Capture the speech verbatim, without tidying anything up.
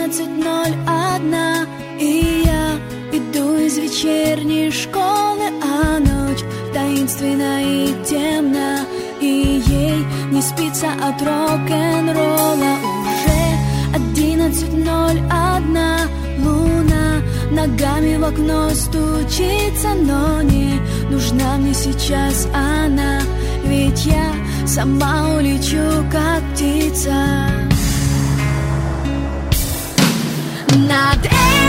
одиннадцать ноль один, и я иду из вечерней школы, а ночь таинственна и темна, и ей не спится от рок-н-ролла. Уже одиннадцать ноль один, луна ногами в окно стучится, но не нужна мне сейчас она, ведь я сама улечу, как птица. Над